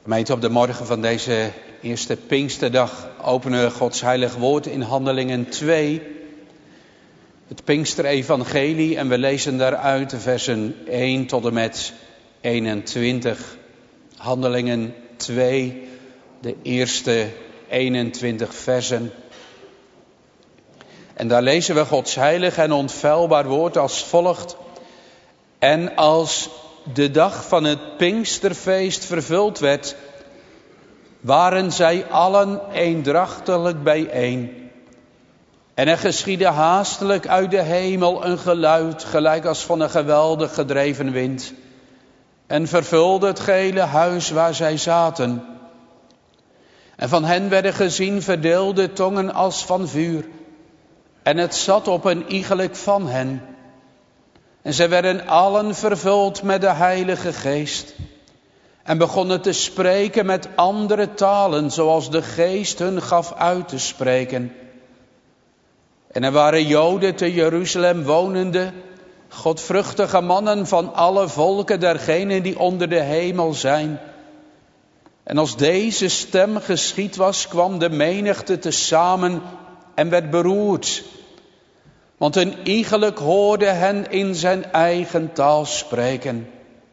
Gemeente, op de morgen van deze eerste Pinksterdag openen we Gods heilig woord in Handelingen 2. Het Pinksterevangelie en we lezen daaruit de versen 1 tot en met 21. Handelingen 2, de eerste 21 versen. En daar lezen we Gods heilig en onfeilbaar woord als volgt. En als de dag van het Pinksterfeest vervuld werd, waren zij allen eendrachtelijk bijeen. En er geschiedde haastelijk uit de hemel een geluid, gelijk als van een geweldig gedreven wind, en vervulde het gehele huis waar zij zaten. En van hen werden gezien verdeelde tongen als van vuur, en het zat op een iegelijk van hen. En zij werden allen vervuld met de Heilige Geest en begonnen te spreken met andere talen, zoals de Geest hun gaf uit te spreken. En er waren Joden te Jeruzalem wonende, godvruchtige mannen van alle volken dergenen die onder de hemel zijn. En als deze stem geschied was, kwam de menigte tezamen en werd beroerd. Want een iegelijk hoorde hen in zijn eigen taal spreken.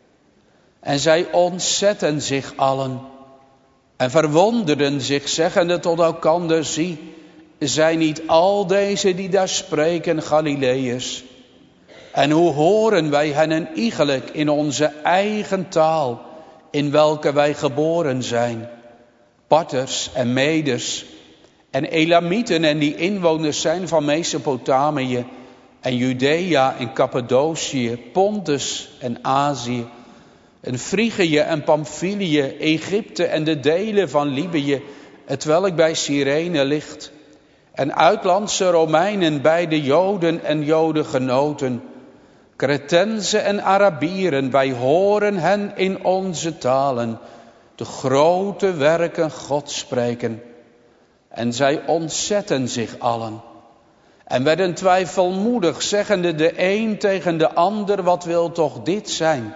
En zij ontzetten zich allen en verwonderden zich, zeggende tot elkander: zie, zijn niet al deze die daar spreken Galileërs? En hoe horen wij hen een iegelijk in onze eigen taal, in welke wij geboren zijn? Parters en Meders en Elamieten en die inwoners zijn van Mesopotamië en Judea en Cappadocië, Pontus en Azië, en Frigië en Pamphylië, Egypte en de delen van Libië, hetwelk bij Cyrene ligt, en uitlandse Romeinen bij de Joden en Jodengenoten, Cretenzen en Arabieren, wij horen hen in onze talen de grote werken Gods spreken. En zij ontzetten zich allen en werden twijfelmoedig, zeggende de een tegen de ander: wat wil toch dit zijn?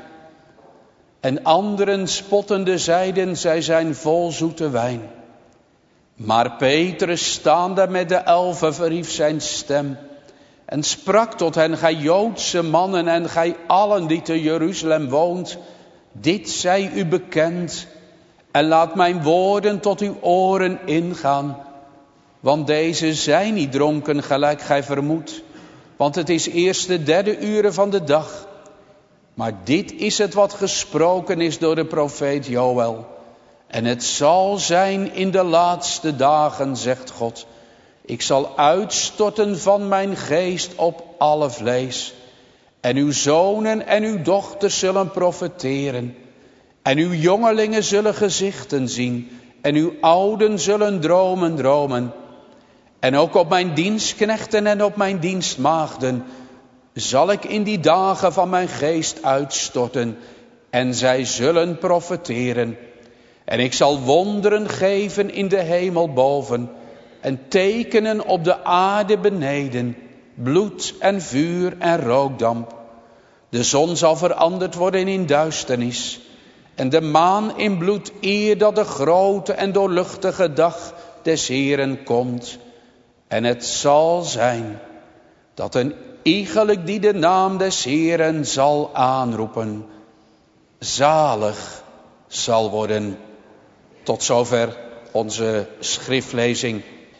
En anderen spottende zeiden: zij zijn vol zoete wijn. Maar Petrus, staande met de 11, verhief zijn stem en sprak tot hen: gij Joodse mannen en gij allen die te Jeruzalem woont, dit zij u bekend. En laat mijn woorden tot uw oren ingaan. Want deze zijn niet dronken gelijk gij vermoedt. Want het is eerst de 3e uur van de dag. Maar dit is het wat gesproken is door de profeet Joël. En het zal zijn in de laatste dagen, zegt God. Ik zal uitstorten van mijn geest op alle vlees. En uw zonen en uw dochters zullen profeteren. En uw jongelingen zullen gezichten zien. En uw ouden zullen dromen dromen. En ook op mijn dienstknechten en op mijn dienstmaagden zal ik in die dagen van mijn geest uitstorten. En zij zullen profeteren. En ik zal wonderen geven in de hemel boven. En tekenen op de aarde beneden. Bloed en vuur en rookdamp. De zon zal veranderd worden in duisternis. En de maan in bloed, eer dat de grote en doorluchtige dag des Heeren komt. En het zal zijn dat een iegelijk die de naam des Heeren zal aanroepen, zalig zal worden. Tot zover onze schriftlezing.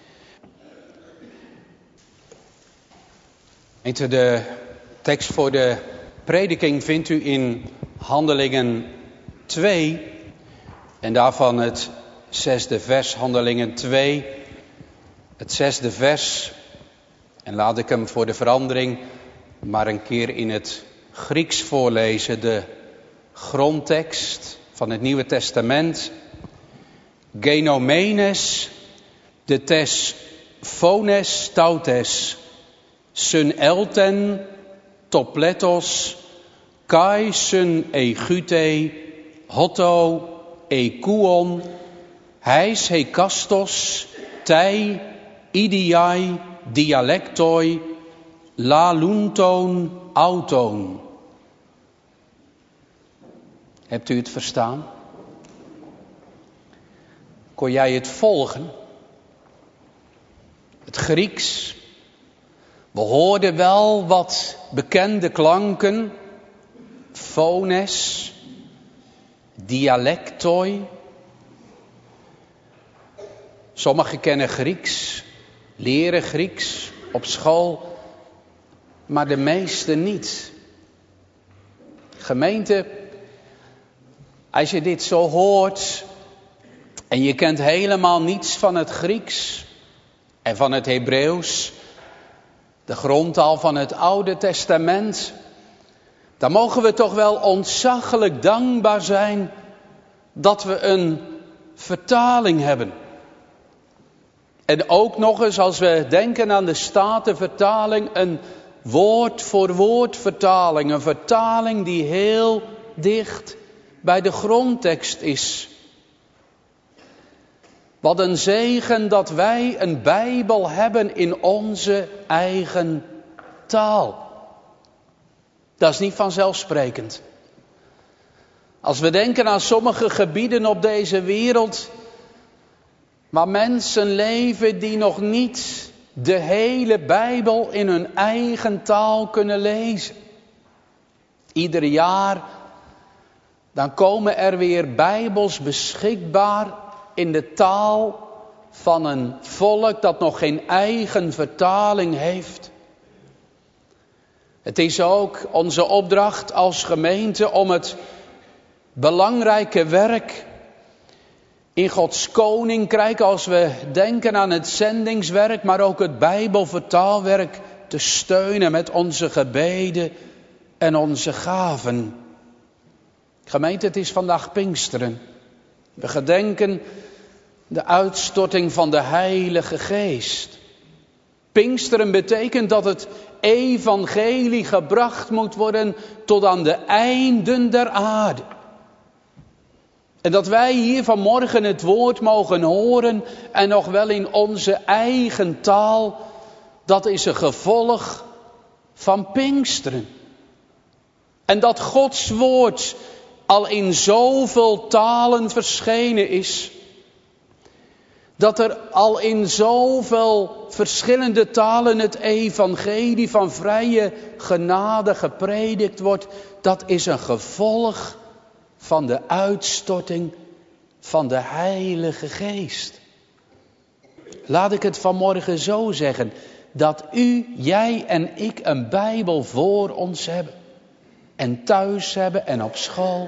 De tekst voor de prediking vindt u in Handelingen 2 en daarvan het 6e vers, Handelingen 2, het 6e vers. En laat ik hem voor de verandering maar een keer in het Grieks voorlezen, de grondtekst van het Nieuwe Testament. Genomenes de tes phones tautes, sun elten topletos, kai sun egute, hotto ekuon, heis hekastos, tei idiai, dialectoi, lalunton, auton. Hebt u het verstaan? Kon jij het volgen? Het Grieks. We hoorden wel wat bekende klanken. Phones, dialectoi. Sommigen kennen Grieks, leren Grieks op school, maar de meesten niet. Gemeente, als je dit zo hoort en je kent helemaal niets van het Grieks en van het Hebreeuws, de grondtaal van het Oude Testament, dan mogen we toch wel ontzaglijk dankbaar zijn dat we een vertaling hebben. En ook nog eens, als we denken aan de Statenvertaling, een woord voor woord vertaling. Een vertaling die heel dicht bij de grondtekst is. Wat een zegen dat wij een Bijbel hebben in onze eigen taal. Dat is niet vanzelfsprekend. Als we denken aan sommige gebieden op deze wereld, waar mensen leven die nog niet de hele Bijbel in hun eigen taal kunnen lezen. Ieder jaar, dan komen er weer Bijbels beschikbaar in de taal van een volk dat nog geen eigen vertaling heeft. Het is ook onze opdracht als gemeente om het belangrijke werk in Gods koninkrijk, als we denken aan het zendingswerk, maar ook het Bijbelvertaalwerk, te steunen met onze gebeden en onze gaven. Gemeente, het is vandaag Pinksteren. We gedenken de uitstorting van de Heilige Geest. Pinksteren betekent dat het evangelie gebracht moet worden tot aan de einden der aarde. En dat wij hier vanmorgen het woord mogen horen en nog wel in onze eigen taal, dat is een gevolg van Pinksteren. En dat Gods woord al in zoveel talen verschenen is. Dat er al in zoveel verschillende talen het evangelie van vrije genade gepredikt wordt. Dat is een gevolg van de uitstorting van de Heilige Geest. Laat ik het vanmorgen zo zeggen. Dat u, jij en ik een Bijbel voor ons hebben. En thuis hebben en op school.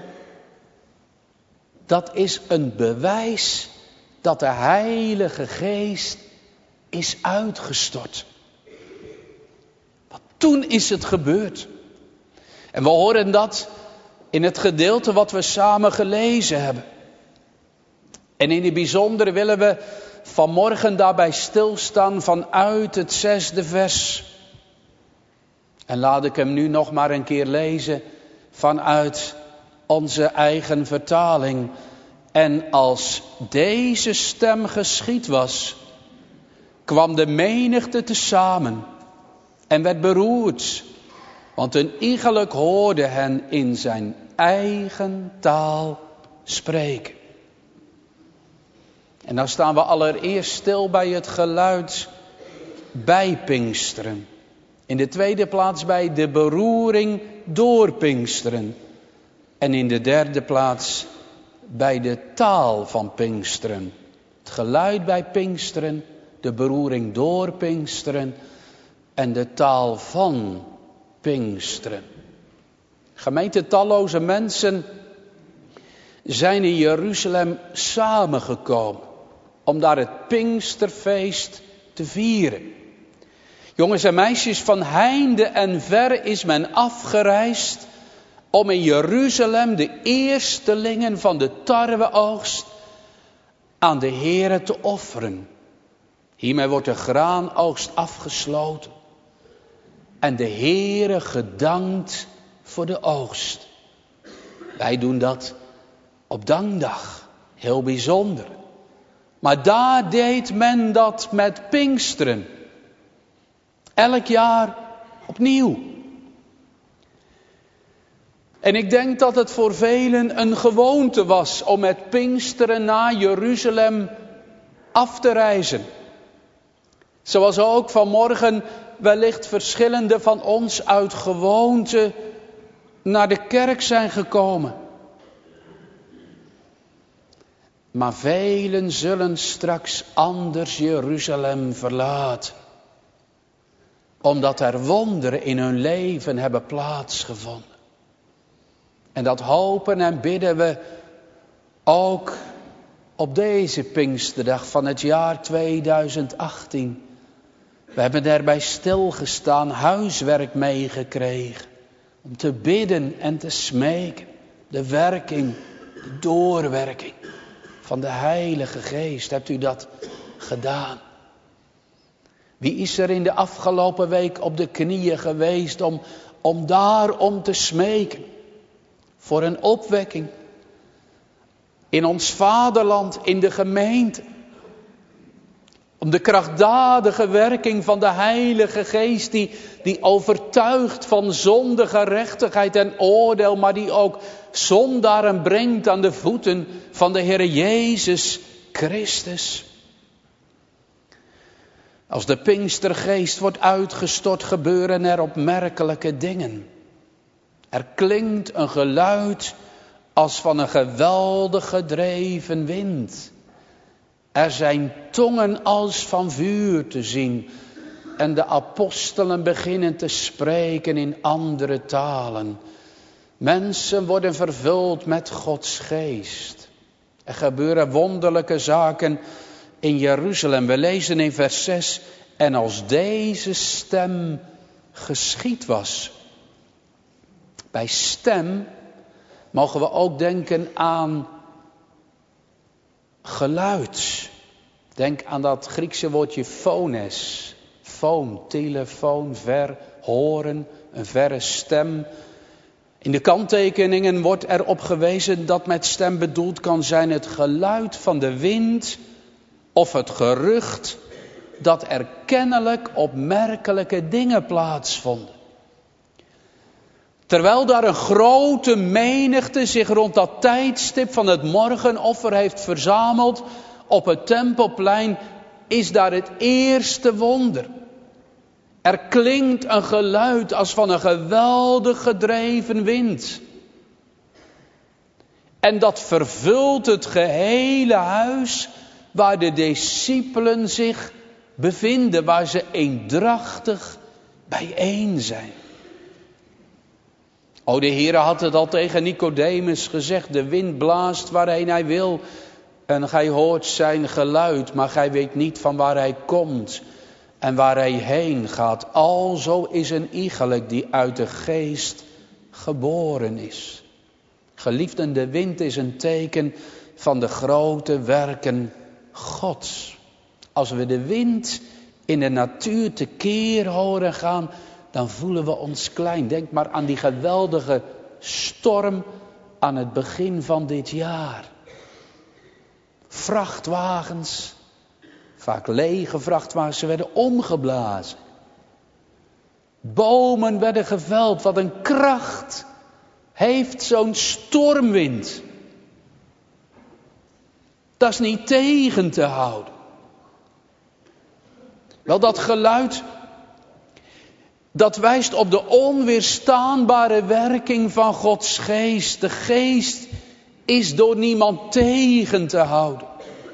Dat is een bewijs dat de Heilige Geest is uitgestort. Want toen is het gebeurd. En we horen dat in het gedeelte wat we samen gelezen hebben. En in het bijzonder willen we vanmorgen daarbij stilstaan vanuit het 6e vers. En laat ik hem nu nog maar een keer lezen vanuit onze eigen vertaling. En als deze stem geschied was, kwam de menigte tezamen en werd beroerd. Want een iegelijk hoorde hen in zijn eigen taal spreken. En dan staan we allereerst stil bij het geluid bij Pinksteren. In de tweede plaats bij de beroering door Pinksteren. En in de derde plaats bij de taal van Pinksteren. Het geluid bij Pinksteren, de beroering door Pinksteren en de taal van Pinksteren. Gemeente, talloze mensen zijn in Jeruzalem samengekomen om daar het Pinksterfeest te vieren. Jongens en meisjes, van heinde en verre is men afgereisd om in Jeruzalem de eerstelingen van de tarweoogst aan de Heere te offeren. Hiermee wordt de graanoogst afgesloten en de Heere gedankt voor de oogst. Wij doen dat op dankdag, heel bijzonder. Maar daar deed men dat met Pinksteren. Elk jaar opnieuw. En ik denk dat het voor velen een gewoonte was om met Pinksteren naar Jeruzalem af te reizen. Zoals ook vanmorgen wellicht verschillende van ons uit gewoonte naar de kerk zijn gekomen. Maar velen zullen straks anders Jeruzalem verlaten. Omdat er wonderen in hun leven hebben plaatsgevonden. En dat hopen en bidden we ook op deze Pinksterdag van het jaar 2018. We hebben erbij stilgestaan, huiswerk meegekregen. Om te bidden en te smeken. De werking, de doorwerking van de Heilige Geest. Hebt u dat gedaan? Wie is er in de afgelopen week op de knieën geweest om daarom te smeken? Voor een opwekking. In ons vaderland, in de gemeente. Om de krachtdadige werking van de Heilige Geest die overtuigt van zonde, gerechtigheid en oordeel. Maar die ook zondaren brengt aan de voeten van de Heer Jezus Christus. Als de Pinkstergeest wordt uitgestort, gebeuren er opmerkelijke dingen. Er klinkt een geluid als van een geweldig gedreven wind. Er zijn tongen als van vuur te zien. En de apostelen beginnen te spreken in andere talen. Mensen worden vervuld met Gods geest. Er gebeuren wonderlijke zaken in Jeruzalem. We lezen in vers 6. En als deze stem geschied was. Bij stem mogen we ook denken aan geluid. Denk aan dat Griekse woordje phones. Foon, telefoon, ver, horen, een verre stem. In de kanttekeningen wordt erop gewezen dat met stem bedoeld kan zijn het geluid van de wind of het gerucht dat er kennelijk opmerkelijke dingen plaatsvonden. Terwijl daar een grote menigte zich rond dat tijdstip van het morgenoffer heeft verzameld op het Tempelplein, is daar het eerste wonder. Er klinkt een geluid als van een geweldig gedreven wind. En dat vervult het gehele huis waar de discipelen zich bevinden, waar ze eendrachtig bijeen zijn. O, de Heer had het al tegen Nicodemus gezegd, de wind blaast waarheen hij wil en gij hoort zijn geluid, maar gij weet niet van waar hij komt en waar hij heen gaat. Alzo is een iegelijk die uit de geest geboren is. Geliefden, de wind is een teken van de grote werken Gods. Als we de wind in de natuur tekeer horen gaan, dan voelen we ons klein. Denk maar aan die geweldige storm aan het begin van dit jaar. Vrachtwagens, vaak lege vrachtwagens, ze werden omgeblazen. Bomen werden geveld. Wat een kracht heeft zo'n stormwind. Dat is niet tegen te houden. Wel, dat geluid, dat wijst op de onweerstaanbare werking van Gods geest. De geest is door niemand tegen te houden.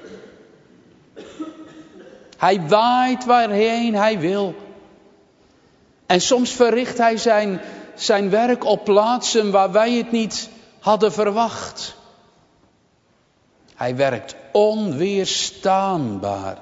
Hij waait waarheen hij wil. En soms verricht hij zijn werk op plaatsen waar wij het niet hadden verwacht. Hij werkt onweerstaanbaar.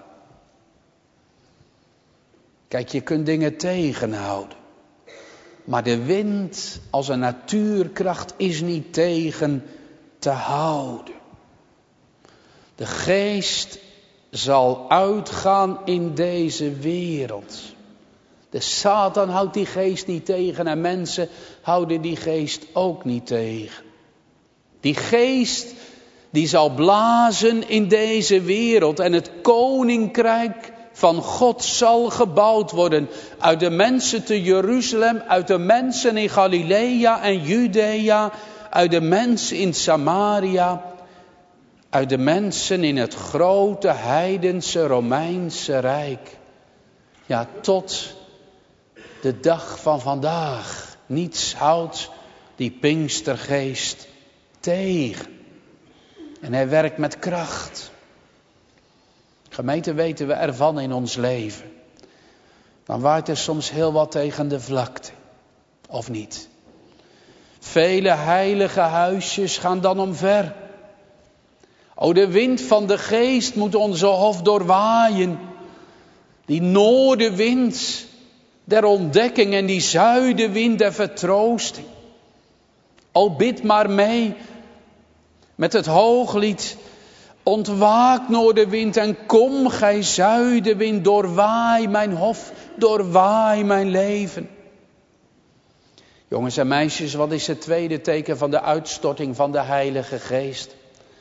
Kijk, je kunt dingen tegenhouden. Maar de wind als een natuurkracht is niet tegen te houden. De geest zal uitgaan in deze wereld. De Satan houdt die geest niet tegen en mensen houden die geest ook niet tegen. Die geest die zal blazen in deze wereld en het koninkrijk van God zal gebouwd worden. Uit de mensen te Jeruzalem, uit de mensen in Galilea en Judea, uit de mensen in Samaria. uit de mensen in het grote heidense Romeinse Rijk. Ja, tot de dag van vandaag. Niets houdt die Pinkstergeest tegen. En hij werkt met kracht. Gemeente, weten we ervan in ons leven. Dan waait er soms heel wat tegen de vlakte. Of niet? Vele heilige huisjes gaan dan omver. O, de wind van de geest moet onze hof doorwaaien. Die noordenwind der ontdekking en die zuidenwind der vertroosting. O, bid maar mee met het hooglied. Ontwaak noordenwind en kom gij zuidenwind, doorwaai mijn hof, doorwaai mijn leven. Jongens en meisjes, wat is het tweede teken van de uitstorting van de Heilige Geest?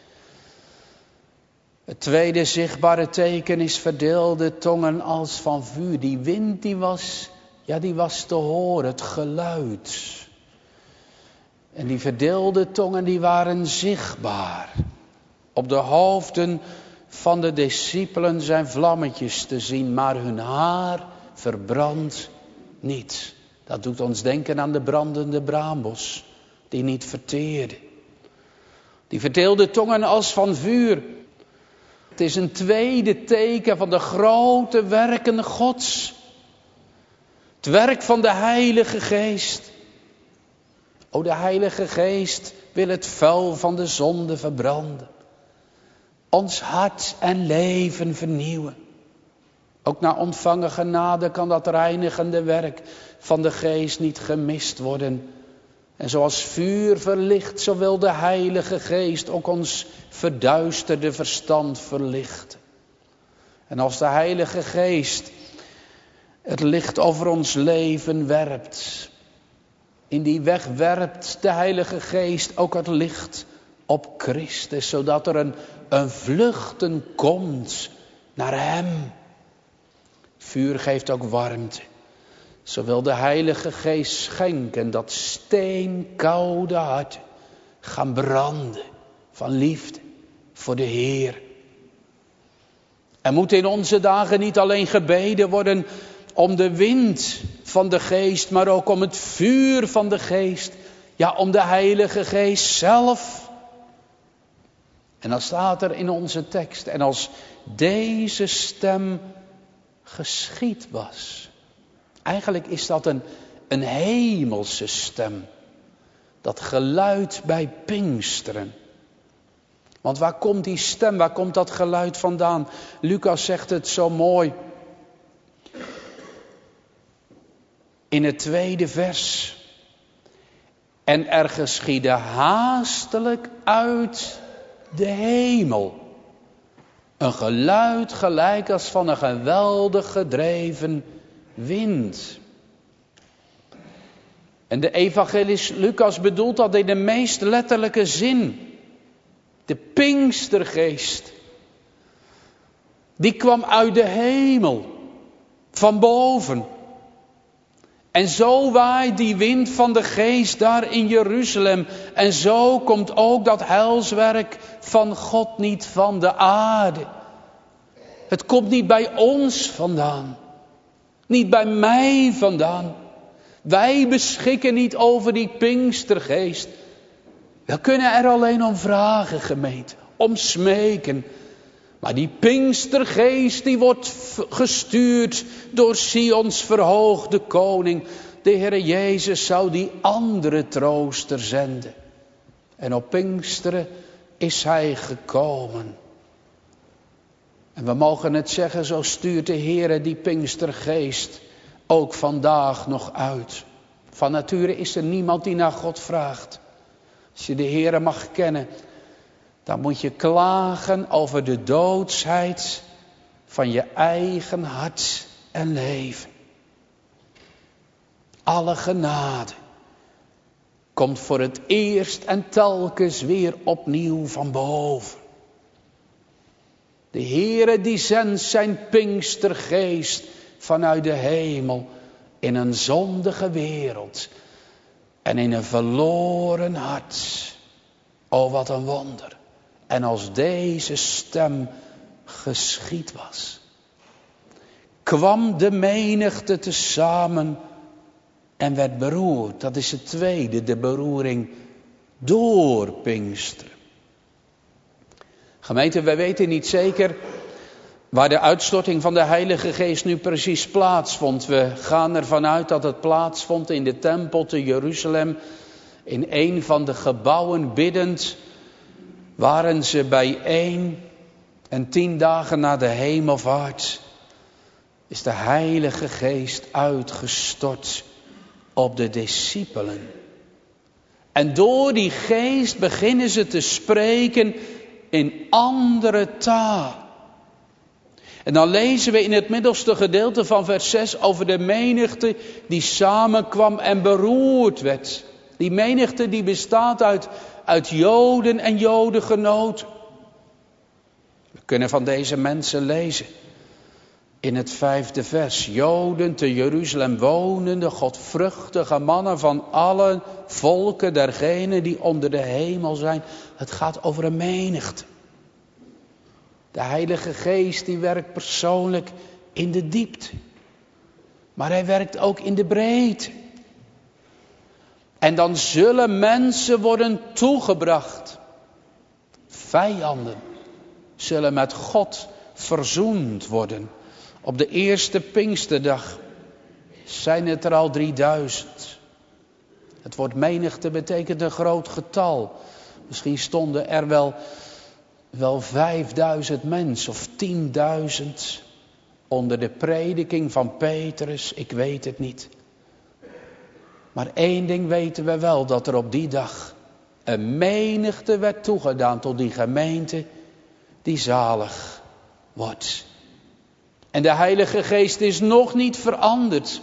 Het tweede zichtbare teken is verdeelde tongen als van vuur. Die wind die was te horen, het geluid. En die verdeelde tongen die waren zichtbaar. Op de hoofden van de discipelen zijn vlammetjes te zien, maar hun haar verbrandt niet. Dat doet ons denken aan de brandende braambos, die niet verteerde. Die verdeelde tongen als van vuur. Het is een tweede teken van de grote werken Gods. Het werk van de Heilige Geest. O, de Heilige Geest wil het vuil van de zonde verbranden. Ons hart en leven vernieuwen. Ook na ontvangen genade kan dat reinigende werk van de Geest niet gemist worden. En zoals vuur verlicht, zo wil de Heilige Geest ook ons verduisterde verstand verlichten. En als de Heilige Geest het licht over ons leven werpt, in die weg werpt de Heilige Geest ook het licht op Christus, zodat er een vluchten komt naar Hem. Vuur geeft ook warmte. Zo wil de Heilige Geest schenken dat steenkoude harten gaan branden van liefde voor de Heer. Er moet in onze dagen niet alleen gebeden worden om de wind van de Geest, maar ook om het vuur van de Geest. Ja, om de Heilige Geest zelf. En dan staat er in onze tekst, en als deze stem geschied was. Eigenlijk is dat een hemelse stem. Dat geluid bij Pinksteren. Want waar komt die stem, waar komt dat geluid vandaan? Lucas zegt het zo mooi. In het tweede vers. En er geschiedde haastelijk uit de hemel een geluid gelijk als van een geweldig gedreven wind. En de evangelist Lucas bedoelt dat in de meest letterlijke zin. De Pinkstergeest. Die kwam uit de hemel. Van boven. En zo waait die wind van de Geest daar in Jeruzalem. En zo komt ook dat heilswerk van God niet van de aarde. Het komt niet bij ons vandaan. Niet bij mij vandaan. Wij beschikken niet over die Pinkstergeest. We kunnen er alleen om vragen, gemeente. Om smeken. Maar die Pinkstergeest die wordt gestuurd door Sions verhoogde koning. De Heere Jezus zou die andere trooster zenden. En op Pinksteren is hij gekomen. En we mogen het zeggen, zo stuurt de Heere die Pinkstergeest ook vandaag nog uit. Van nature is er niemand die naar God vraagt. Als je de Heere mag kennen, dan moet je klagen over de doodsheid van je eigen hart en leven. Alle genade komt voor het eerst en telkens weer opnieuw van boven. De Heere die zendt zijn Pinkstergeest vanuit de hemel in een zondige wereld en in een verloren hart. O, wat een wonder. En als deze stem geschied was, kwam de menigte tezamen en werd beroerd. Dat is het tweede, de beroering door Pinksteren. Gemeente, wij weten niet zeker waar de uitstorting van de Heilige Geest nu precies plaatsvond. We gaan ervan uit dat het plaatsvond in de tempel te Jeruzalem. In een van de gebouwen biddend waren ze bijeen. En 10 dagen na de hemelvaart is de Heilige Geest uitgestort op de discipelen. En door die geest beginnen ze te spreken in andere taal. En dan lezen we in het middelste gedeelte van vers 6 over de menigte die samenkwam en beroerd werd. Die menigte die bestaat uit Joden en Jodengenoten. We kunnen van deze mensen lezen in het 5e vers. Joden te Jeruzalem wonende, godvruchtige mannen van alle volken dergenen die onder de hemel zijn. Het gaat over een menigte. De Heilige Geest die werkt persoonlijk in de diepte. Maar hij werkt ook in de breedte. En dan zullen mensen worden toegebracht. Vijanden zullen met God verzoend worden. Op de eerste Pinksterdag zijn het er al 3000. Het woord menigte betekent een groot getal. Misschien stonden er wel 5000 mensen of 10.000 onder de prediking van Petrus. Ik weet het niet. Maar één ding weten we wel, dat er op die dag een menigte werd toegedaan tot die gemeente die zalig wordt. En de Heilige Geest is nog niet veranderd.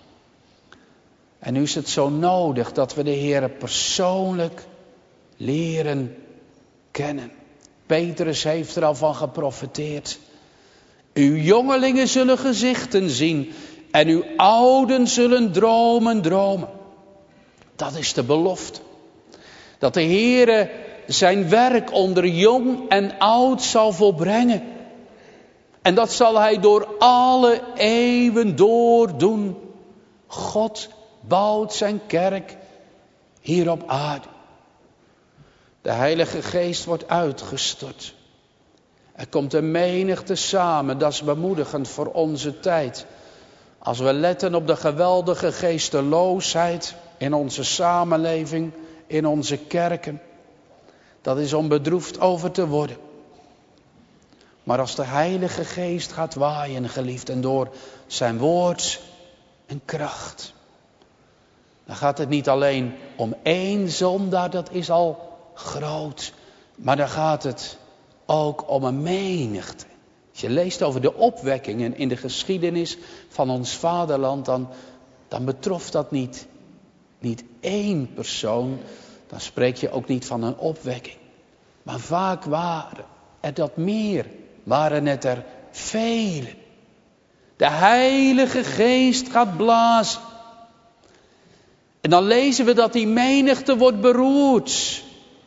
En nu is het zo nodig dat we de Heer persoonlijk leren kennen. Petrus heeft er al van geprofeteerd. Uw jongelingen zullen gezichten zien en uw ouden zullen dromen. Dat is de belofte. Dat de Heer zijn werk onder jong en oud zal volbrengen. En dat zal hij door alle eeuwen doordoen. God bouwt zijn kerk hier op aarde. De Heilige Geest wordt uitgestort. Er komt een menigte samen, dat is bemoedigend voor onze tijd. Als we letten op de geweldige geesteloosheid in onze samenleving, in onze kerken. Dat is om bedroefd over te worden. Maar als de Heilige Geest gaat waaien, geliefd, en door zijn woord en kracht. Dan gaat het niet alleen om één zondaar, dat is al groot. Maar dan gaat het ook om een menigte. Als je leest over de opwekkingen in de geschiedenis van ons vaderland, dan betrof dat niet één persoon. Dan spreek je ook niet van een opwekking. Maar vaak waren er dat meer. Waren het er velen. De Heilige Geest gaat blazen. En dan lezen we dat die menigte wordt beroerd.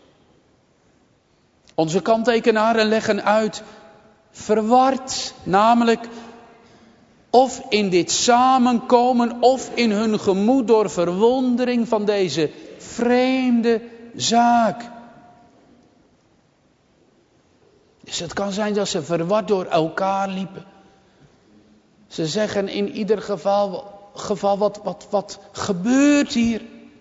Onze kanttekenaren leggen uit, verward, namelijk of in dit samenkomen of in hun gemoed door verwondering van deze vreemde zaak. Dus het kan zijn dat ze verward door elkaar liepen. Ze zeggen in ieder geval wat gebeurt hier?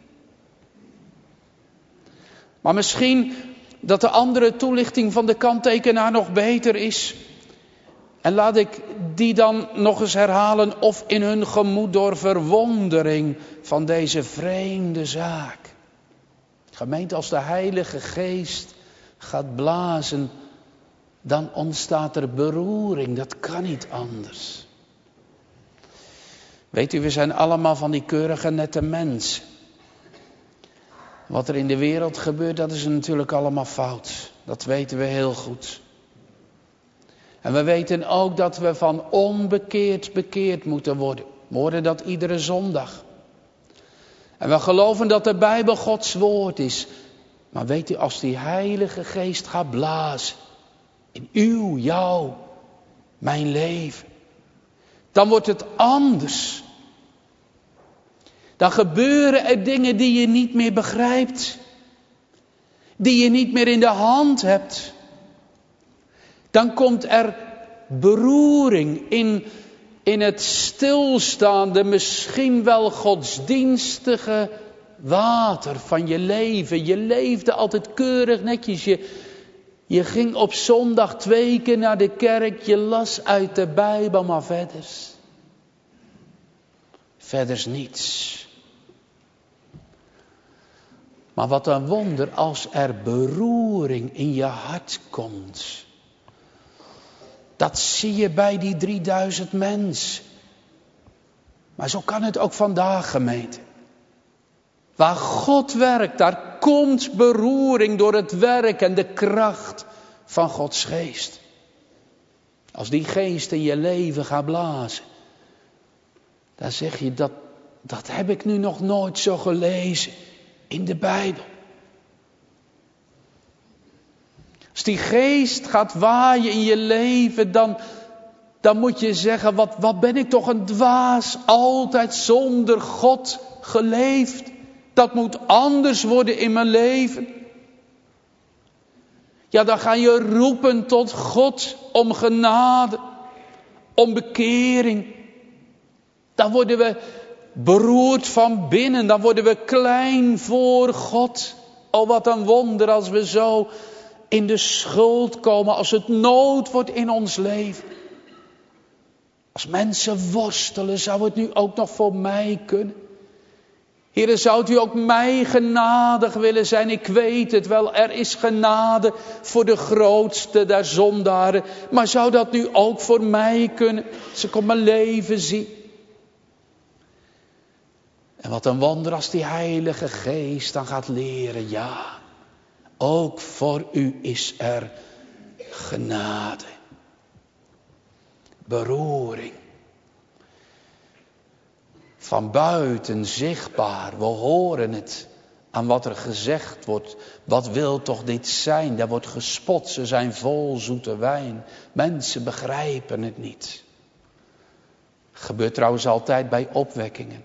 Maar misschien dat de andere toelichting van de kanttekenaar nog beter is. En laat ik die dan nog eens herhalen. Of in hun gemoed door verwondering van deze vreemde zaak. Gemeente, als de Heilige Geest gaat blazen, dan ontstaat er beroering. Dat kan niet anders. Weet u, we zijn allemaal van die keurige nette mensen. Wat er in de wereld gebeurt, dat is natuurlijk allemaal fout. Dat weten we heel goed. En we weten ook dat we van onbekeerd bekeerd moeten worden. We horen dat iedere zondag. En we geloven dat de Bijbel Gods woord is. Maar weet u, als die Heilige Geest gaat blazen in jou, mijn leven, dan wordt het anders. Dan gebeuren er dingen die je niet meer begrijpt. Die je niet meer in de hand hebt. Dan komt er beroering in het stilstaande, misschien wel godsdienstige water van je leven. Je leefde altijd keurig netjes. Je ging op zondag 2 keer naar de kerk. Je las uit de Bijbel, maar verders niets. Maar wat een wonder als er beroering in je hart komt. Dat zie je bij die 3000 mensen. Maar zo kan het ook vandaag, gemeente. Waar God werkt, daar komt beroering door het werk en de kracht van Gods geest. Als die geest in je leven gaat blazen, dan zeg je, dat heb ik nu nog nooit zo gelezen in de Bijbel. Als die geest gaat waaien in je leven, dan moet je zeggen, wat ben ik toch een dwaas, altijd zonder God geleefd. Dat moet anders worden in mijn leven. Ja, dan ga je roepen tot God om genade, om bekering. Dan worden we beroerd van binnen, dan worden we klein voor God. Oh, wat een wonder als we zo in de schuld komen, als het nood wordt in ons leven. Als mensen worstelen, zou het nu ook nog voor mij kunnen? Heere, zou u ook mij genadig willen zijn? Ik weet het wel, er is genade voor de grootste der zondaren. Maar zou dat nu ook voor mij kunnen? Als ik op mijn leven zie. En wat een wonder als die Heilige Geest dan gaat leren. Ja, ook voor u is er genade. Beroering. Van buiten zichtbaar, we horen het aan wat er gezegd wordt. Wat wil toch dit zijn? Daar wordt gespot, ze zijn vol zoete wijn. Mensen begrijpen het niet. Gebeurt trouwens altijd bij opwekkingen.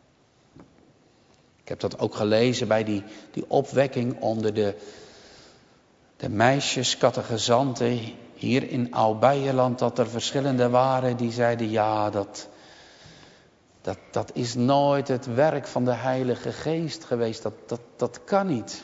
Ik heb dat ook gelezen bij die opwekking onder de meisjes, catechizanten hier in Oud-Beierland. Dat er verschillende waren die zeiden, ja, dat is nooit het werk van de Heilige Geest geweest. Dat kan niet.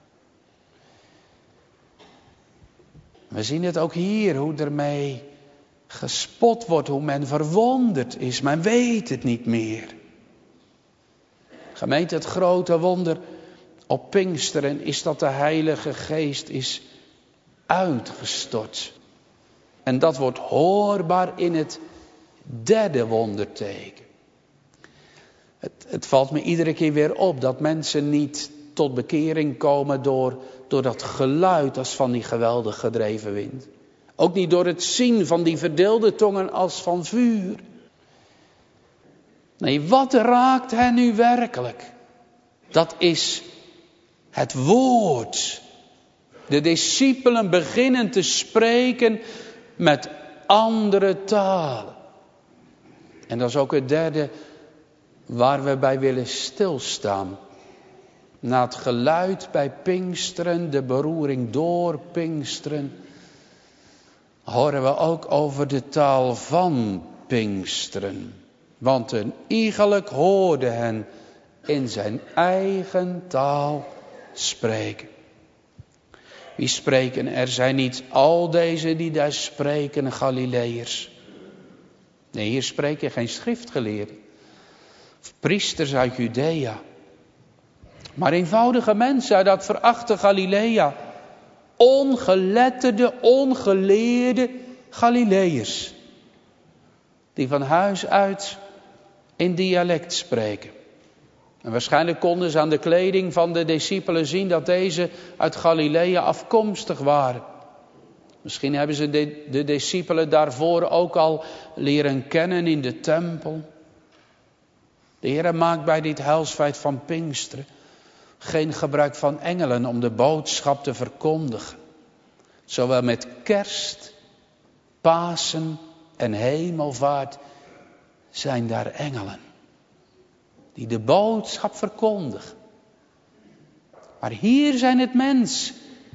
We zien het ook hier, hoe ermee gespot wordt, hoe men verwonderd is. Men weet het niet meer. Gemeente, het grote wonder op Pinksteren is dat de Heilige Geest is uitgestort. En dat wordt hoorbaar in het derde wonderteken. Het valt me iedere keer weer op dat mensen niet tot bekering komen door dat geluid als van die geweldig gedreven wind. Ook niet door het zien van die verdeelde tongen als van vuur. Nee, wat raakt hen nu werkelijk? Dat is het woord. De discipelen beginnen te spreken met andere talen. En dat is ook het derde waar we bij willen stilstaan. Na het geluid bij Pinksteren, de beroering door Pinksteren, horen we ook over de taal van Pinksteren. Want een iegelijk hoorde hen in zijn eigen taal spreken. Wie spreken? Er zijn niet al deze die daar spreken Galileërs. Nee, hier spreken geen schriftgeleerden. Of priesters uit Judea. Maar eenvoudige mensen uit dat verachte Galilea. Ongeletterde, ongeleerde Galileërs. Die van huis uit in dialect spreken. En waarschijnlijk konden ze aan de kleding van de discipelen zien dat deze uit Galilea afkomstig waren. Misschien hebben ze de discipelen daarvoor ook al leren kennen in de tempel. De Heer maakt bij dit heilsfeit van Pinksteren geen gebruik van engelen om de boodschap te verkondigen. Zowel met kerst, Pasen en hemelvaart zijn daar engelen. Die de boodschap verkondigen. Maar hier zijn het mensen.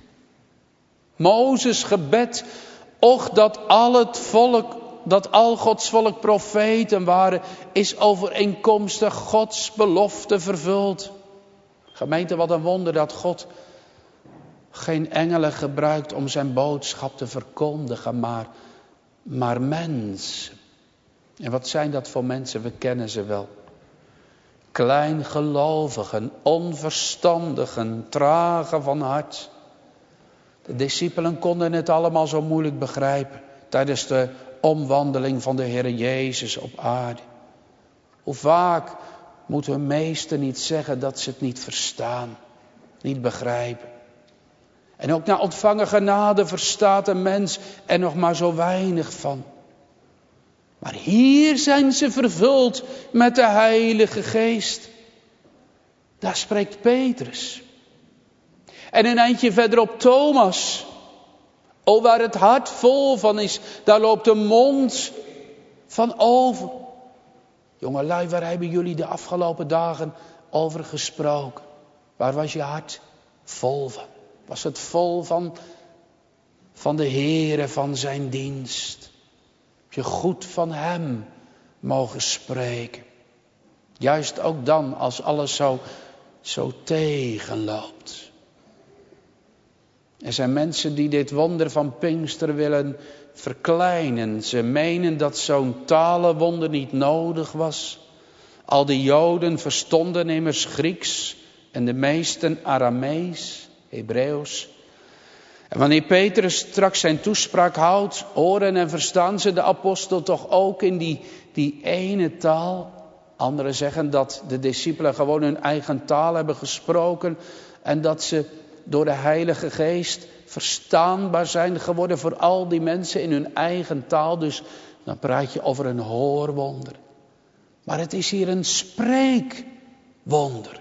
Mozes gebed, och dat al Gods volk profeten waren, is overeenkomstig Gods belofte vervuld. Gemeente, wat een wonder dat God geen engelen gebruikt om zijn boodschap te verkondigen, maar mensen. En wat zijn dat voor mensen? We kennen ze wel. Kleingelovigen, onverstandigen, trage van hart. De discipelen konden het allemaal zo moeilijk begrijpen tijdens de omwandeling van de Heer Jezus op aarde. Hoe vaak moeten we meesten niet zeggen dat ze het niet verstaan, niet begrijpen. En ook na ontvangen genade verstaat een mens er nog maar zo weinig van. Maar hier zijn ze vervuld met de Heilige Geest. Daar spreekt Petrus. En een eindje verderop Thomas. O, waar het hart vol van is, daar loopt de mond van over. Jongelui, waar hebben jullie de afgelopen dagen over gesproken? Waar was je hart vol van? Was het vol van de Heere, van zijn dienst? Heb je goed van hem mogen spreken? Juist ook dan als alles zo tegenloopt. Er zijn mensen die dit wonder van Pinkster willen verkleinen. Ze menen dat zo'n talenwonder niet nodig was. Al die Joden verstonden immers Grieks en de meesten Aramees, Hebreeuws. En wanneer Petrus straks zijn toespraak houdt, horen en verstaan ze de apostel toch ook in die ene taal. Anderen zeggen dat de discipelen gewoon hun eigen taal hebben gesproken en dat ze door de Heilige Geest verstaanbaar zijn geworden voor al die mensen in hun eigen taal. Dus dan praat je over een hoorwonder. Maar het is hier een spreekwonder.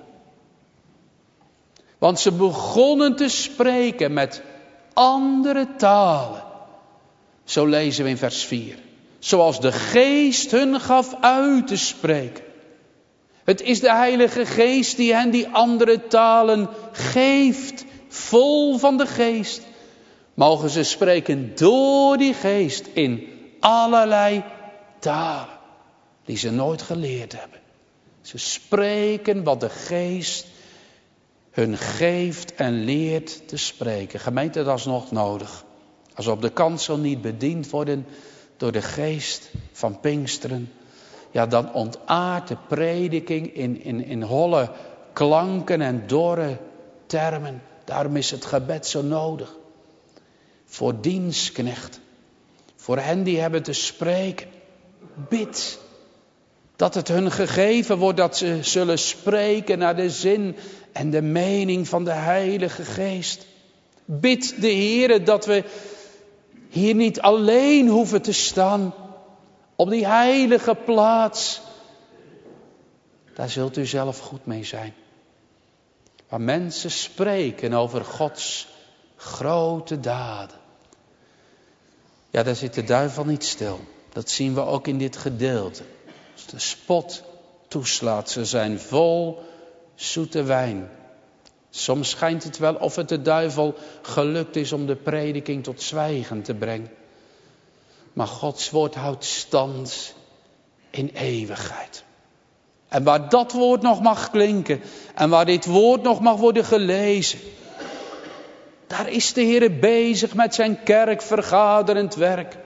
Want ze begonnen te spreken met andere talen. Zo lezen we in vers 4. Zoals de Geest hun gaf uit te spreken. Het is de Heilige Geest die hen die andere talen geeft. Vol van de Geest. Mogen ze spreken door die Geest in allerlei talen. Die ze nooit geleerd hebben. Ze spreken wat de Geest hun geeft en leert te spreken. Gemeente, dat is nog nodig. Als we op de kansel niet bediend worden door de Geest van Pinksteren. Ja, dan ontaardt de prediking in holle klanken en dorre termen. Daarom is het gebed zo nodig. Voor dienstknechten. Voor hen die hebben te spreken. Bid dat het hun gegeven wordt dat ze zullen spreken naar de zin en de mening van de Heilige Geest. Bid de Heere dat we hier niet alleen hoeven te staan. Op die heilige plaats. Daar zult u zelf goed mee zijn. Waar mensen spreken over Gods grote daden. Ja, daar zit de duivel niet stil. Dat zien we ook in dit gedeelte. Als de spot toeslaat, ze zijn vol zoete wijn. Soms schijnt het wel of het de duivel gelukt is om de prediking tot zwijgen te brengen. Maar Gods woord houdt stand in eeuwigheid. En waar dat woord nog mag klinken en waar dit woord nog mag worden gelezen. Daar is de Heer bezig met zijn kerk vergaderend werk.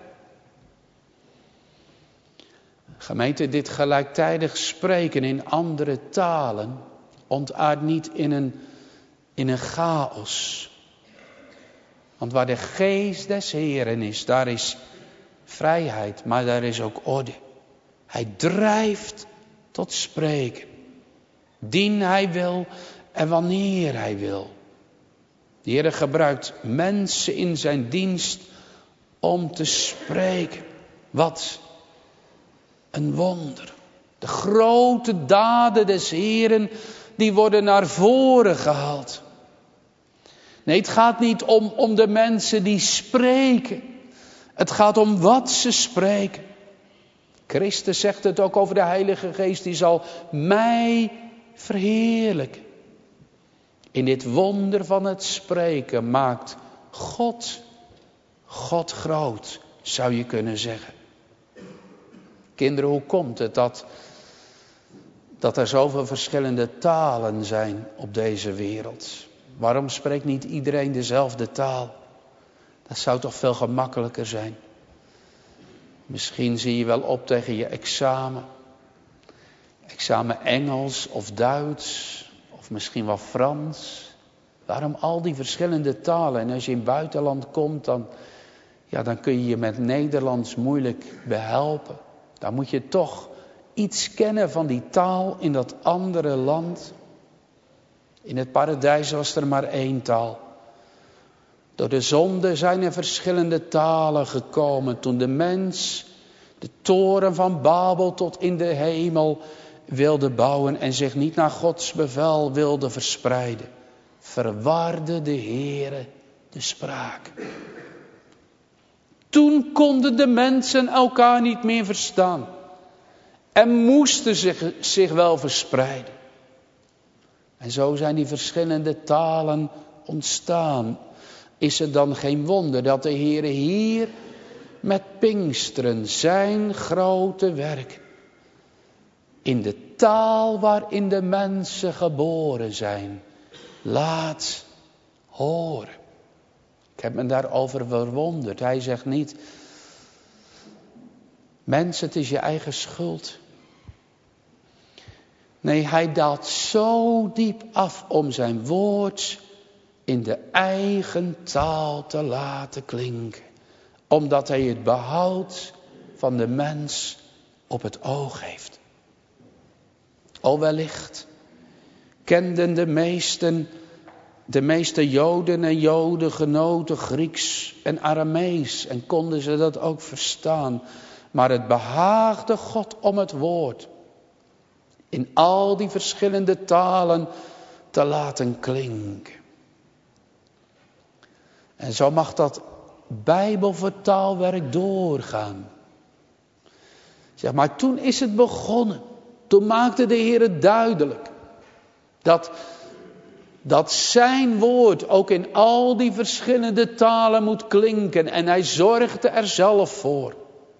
Gemeente, dit gelijktijdig spreken in andere talen ontaardt niet in een chaos. Want waar de geest des Heeren is, daar is vrijheid, maar daar is ook orde. Hij drijft tot spreken. Dien hij wil en wanneer hij wil. De Heer gebruikt mensen in zijn dienst om te spreken. Wat een wonder. De grote daden des Heeren, die worden naar voren gehaald. Nee, het gaat niet om de mensen die spreken. Het gaat om wat ze spreken. Christus zegt het ook over de Heilige Geest, die zal mij verheerlijken. In dit wonder van het spreken maakt God groot, zou je kunnen zeggen. Kinderen, hoe komt het dat er zoveel verschillende talen zijn op deze wereld? Waarom spreekt niet iedereen dezelfde taal? Dat zou toch veel gemakkelijker zijn. Misschien zie je wel op tegen je examen. Examen Engels of Duits of misschien wel Frans. Waarom al die verschillende talen? En als je in het buitenland komt, dan kun je je met Nederlands moeilijk behelpen. Dan moet je toch iets kennen van die taal in dat andere land. In het paradijs was er maar één taal. Door de zonde zijn er verschillende talen gekomen. Toen de mens de toren van Babel tot in de hemel wilde bouwen en zich niet naar Gods bevel wilde verspreiden, verwarde de Heere de spraak. Toen konden de mensen elkaar niet meer verstaan en moesten zich wel verspreiden. En zo zijn die verschillende talen ontstaan. Is het dan geen wonder dat de Heere hier met Pinksteren zijn grote werk in de taal waarin de mensen geboren zijn laat horen. Ik heb me daarover verwonderd. Hij zegt niet: mens, het is je eigen schuld. Nee, hij daalt zo diep af om zijn woord in de eigen taal te laten klinken. Omdat hij het behoud van de mens op het oog heeft. O, wellicht kenden de meeste Joden en Jodengenoten Grieks en Aramees en konden ze dat ook verstaan. Maar het behaagde God om het woord in al die verschillende talen te laten klinken. En zo mag dat Bijbelvertaalwerk doorgaan. Zeg maar, toen is het begonnen. Toen maakte de Heer het duidelijk dat zijn woord ook in al die verschillende talen moet klinken. En hij zorgde er zelf voor.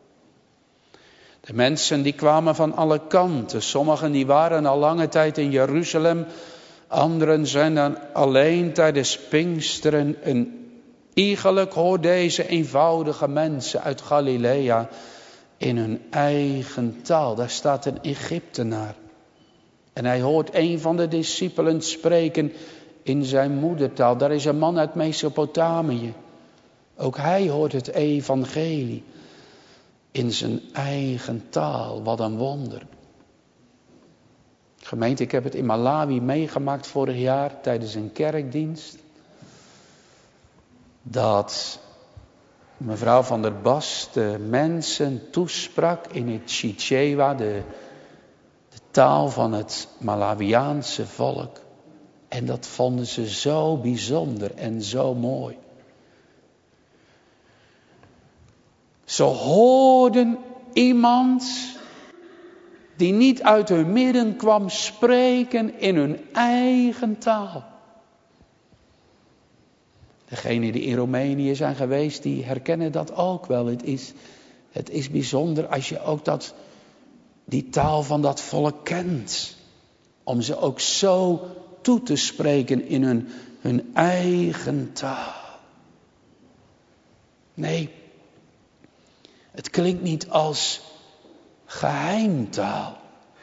De mensen die kwamen van alle kanten. Sommigen die waren al lange tijd in Jeruzalem. Anderen zijn dan alleen tijdens Pinksteren. Een iegelijk hoort deze eenvoudige mensen uit Galilea in hun eigen taal. Daar staat een Egyptenaar. En hij hoort een van de discipelen spreken in zijn moedertaal. Daar is een man uit Mesopotamië. Ook hij hoort het evangelie in zijn eigen taal. Wat een wonder. Gemeente, ik heb het in Malawi meegemaakt vorig jaar tijdens een kerkdienst. Dat mevrouw van der Bas de mensen toesprak in het Chichewa, de taal van het Malawiaanse volk. En dat vonden ze zo bijzonder en zo mooi. Ze hoorden iemand die niet uit hun midden kwam spreken in hun eigen taal. Degenen die in Roemenië zijn geweest, die herkennen dat ook wel. Het is bijzonder als je ook die taal van dat volk kent. Om ze ook zo toe te spreken in hun eigen taal. Nee, het klinkt niet als geheimtaal.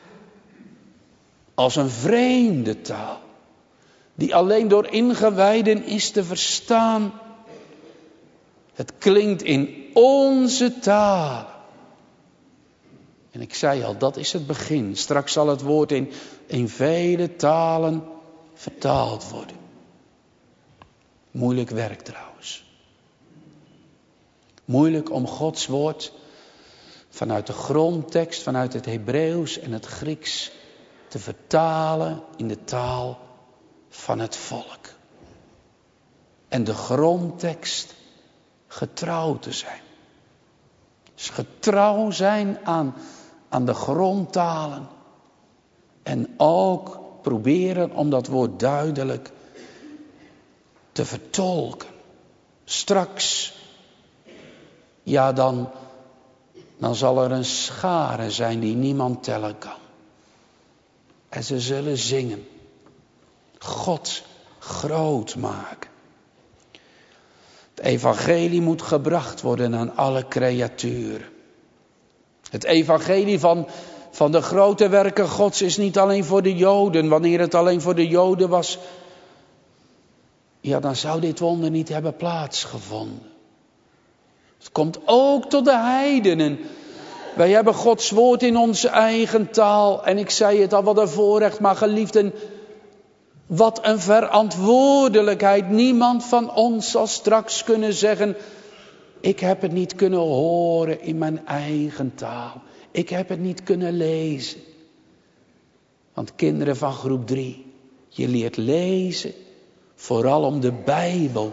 Als een vreemde taal. Die alleen door ingewijden is te verstaan. Het klinkt in onze taal. En ik zei al, dat is het begin. Straks zal het woord in vele talen vertaald worden. Moeilijk werk trouwens. Moeilijk om Gods woord vanuit de grondtekst, vanuit het Hebreeuws en het Grieks te vertalen in de taal van het volk. En de grondtekst getrouw te zijn. Dus getrouw zijn aan de grondtalen. En ook proberen om dat woord duidelijk te vertolken. Straks, ja dan zal er een schare zijn die niemand tellen kan. En ze zullen zingen. God groot maken. Het evangelie moet gebracht worden aan alle creaturen. Het evangelie van de grote werken Gods is niet alleen voor de Joden. Wanneer het alleen voor de Joden was, ja, dan zou dit wonder niet hebben plaatsgevonden. Het komt ook tot de heidenen. Wij hebben Gods woord in onze eigen taal. En ik zei het al, wat een voorrecht, maar geliefden, wat een verantwoordelijkheid. Niemand van ons zal straks kunnen zeggen, ik heb het niet kunnen horen in mijn eigen taal. Ik heb het niet kunnen lezen. Want kinderen van groep 3, je leert lezen vooral om de Bijbel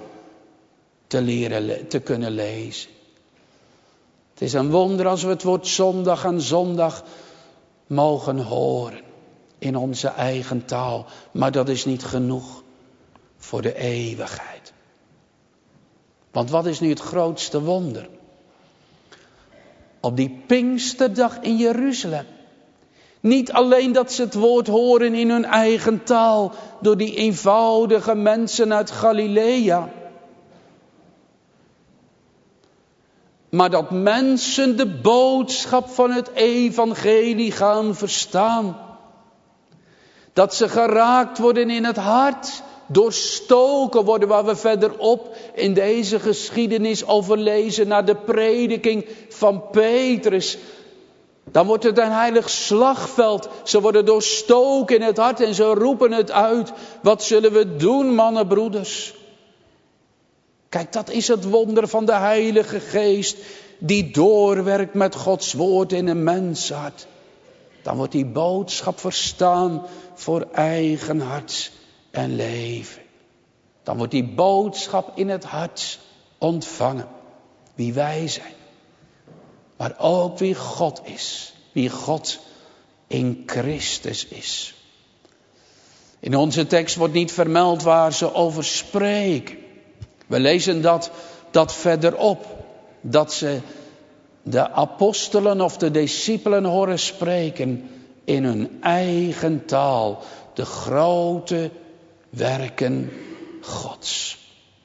te kunnen lezen. Het is een wonder als we het woord zondag aan zondag mogen horen in onze eigen taal. Maar dat is niet genoeg voor de eeuwigheid. Want wat is nu het grootste wonder? Op die Pinksterdag in Jeruzalem. Niet alleen dat ze het woord horen in hun eigen taal door die eenvoudige mensen uit Galilea. Maar dat mensen de boodschap van het evangelie gaan verstaan. Dat ze geraakt worden in het hart. Doorstoken worden, waar we verderop in deze geschiedenis over lezen naar de prediking van Petrus. Dan wordt het een heilig slagveld. Ze worden doorstoken in het hart en ze roepen het uit. Wat zullen we doen, mannen, broeders? Kijk, dat is het wonder van de Heilige Geest. Die doorwerkt met Gods woord in een menshart. Dan wordt die boodschap verstaan voor eigen hart en leven. Dan wordt die boodschap in het hart ontvangen. Wie wij zijn. Maar ook wie God is. Wie God in Christus is. In onze tekst wordt niet vermeld waar ze over spreken. We lezen dat verderop. Dat ze de apostelen of de discipelen horen spreken in hun eigen taal. De grote werken Gods.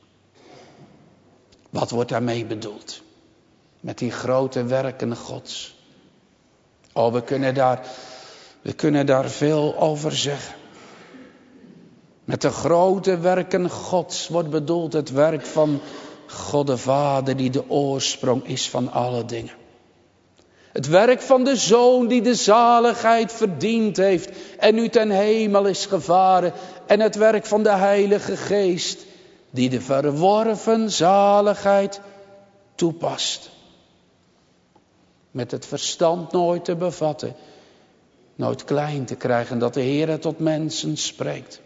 Wat wordt daarmee bedoeld? Met die grote werken Gods. Oh, we kunnen daar veel over zeggen. Met de grote werken Gods wordt bedoeld het werk van God de Vader die de oorsprong is van alle dingen. Het werk van de Zoon die de zaligheid verdiend heeft en nu ten hemel is gevaren. En het werk van de Heilige Geest die de verworven zaligheid toepast. Met het verstand nooit te bevatten, nooit klein te krijgen dat de Heer tot mensen spreekt.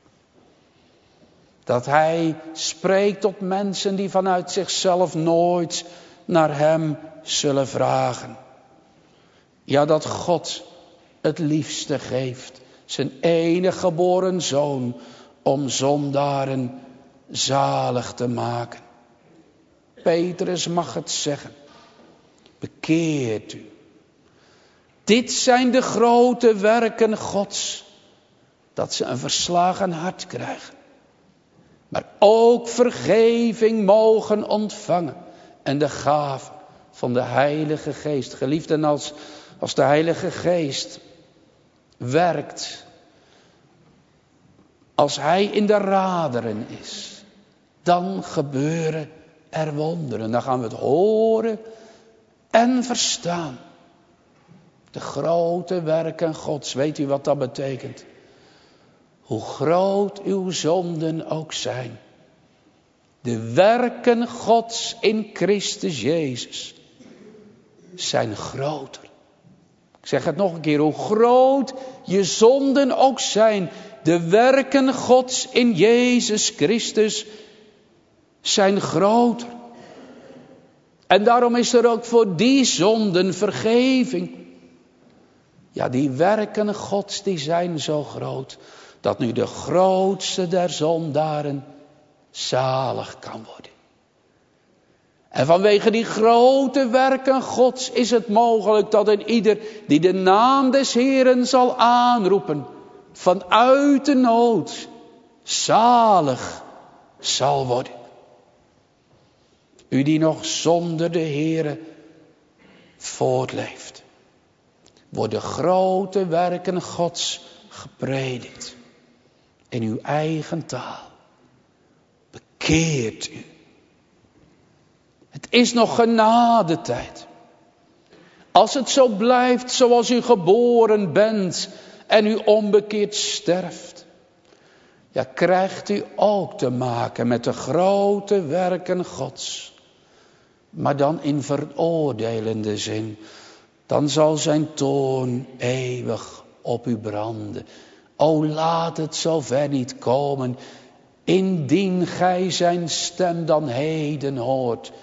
Dat Hij spreekt tot mensen die vanuit zichzelf nooit naar Hem zullen vragen. Ja, dat God het liefste geeft, zijn enige geboren Zoon, om zondaren zalig te maken. Petrus mag het zeggen. Bekeert u. Dit zijn de grote werken Gods. Dat ze een verslagen hart krijgen. Maar ook vergeving mogen ontvangen. En de gave van de Heilige Geest. Geliefden, als de Heilige Geest werkt. Als Hij in de raderen is. Dan gebeuren er wonderen. Dan gaan we het horen en verstaan. De grote werken Gods. Weet u wat dat betekent? Hoe groot uw zonden ook zijn. De werken Gods in Christus Jezus zijn groter. Ik zeg het nog een keer, hoe groot je zonden ook zijn, de werken Gods in Jezus Christus zijn groter. En daarom is er ook voor die zonden vergeving. Ja, die werken Gods die zijn zo groot, dat nu de grootste der zondaren zalig kan worden. En vanwege die grote werken Gods is het mogelijk dat een ieder die de naam des Heeren zal aanroepen, vanuit de nood zalig zal worden. U die nog zonder de Heere voortleeft, worden grote werken Gods gepredikt in uw eigen taal. Bekeert u. Het is nog genadetijd. Als het zo blijft zoals u geboren bent en u onbekeerd sterft, ja, krijgt u ook te maken met de grote werken Gods. Maar dan in veroordelende zin. Dan zal zijn toorn eeuwig op u branden. O, laat het zover niet komen, indien gij zijn stem dan heden hoort.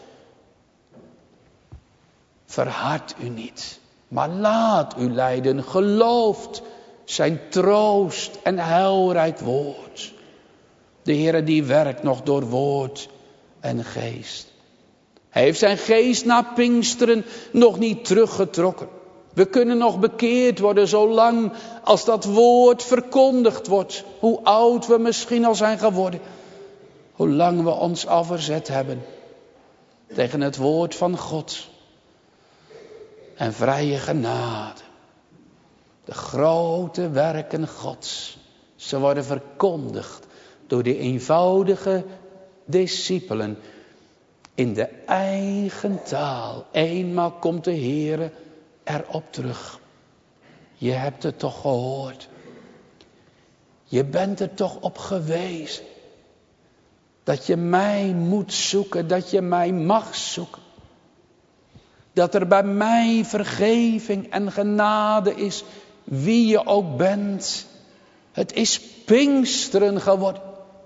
Verhard u niet, maar laat u leiden, gelooft zijn troost en heilrijk woord. De Heere die werkt nog door woord en geest. Hij heeft zijn geest na Pinksteren nog niet teruggetrokken. We kunnen nog bekeerd worden zolang als dat woord verkondigd wordt. Hoe oud we misschien al zijn geworden. Hoe lang we ons al verzet hebben tegen het woord van God. En vrije genade. De grote werken Gods. Ze worden verkondigd door de eenvoudige discipelen. In de eigen taal. Eenmaal komt de Heere erop terug. Je hebt het toch gehoord. Je bent er toch op gewezen. Dat je mij moet zoeken. Dat je mij mag zoeken. Dat er bij mij vergeving en genade is. Wie je ook bent. Het is Pinksteren geworden.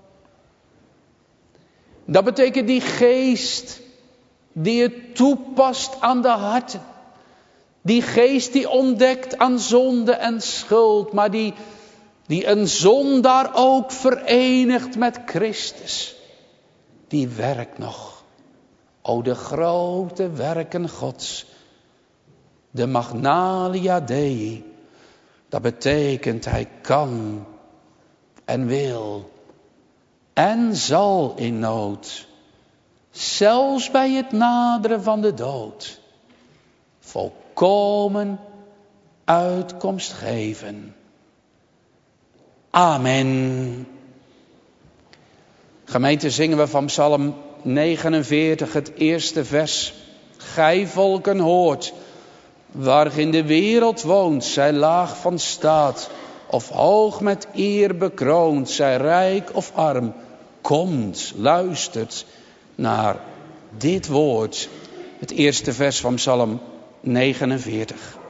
Dat betekent die geest die het toepast aan de harten. Die geest die ontdekt aan zonde en schuld. Maar die een zondaar ook verenigt met Christus. Die werkt nog. O, de grote werken Gods. De Magnalia Dei. Dat betekent hij kan en wil. En zal in nood, zelfs bij het naderen van de dood, volkomen uitkomst geven. Amen. Gemeente, zingen we van Psalm 49, het eerste vers. Gij volken hoort, waarin de wereld woont, zij laag van staat, of hoog met eer bekroond, zij rijk of arm. Komt, luistert naar dit woord. Het eerste vers van Psalm 49.